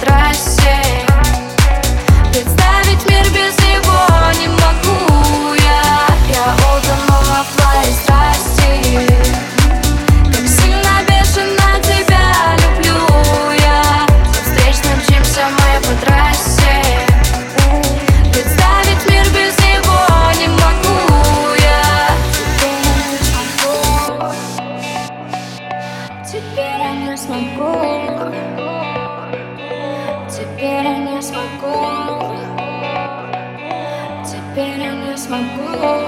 трассе. Представить мир без него не могу я. Я утонула в твоей страсти. Как сильно, бешено тебя люблю я. Со встречным мчимся мы по трассе. Представить мир без него не могу я. Теперь я не смогу. Теперь я не смогу. Теперь я не смогу.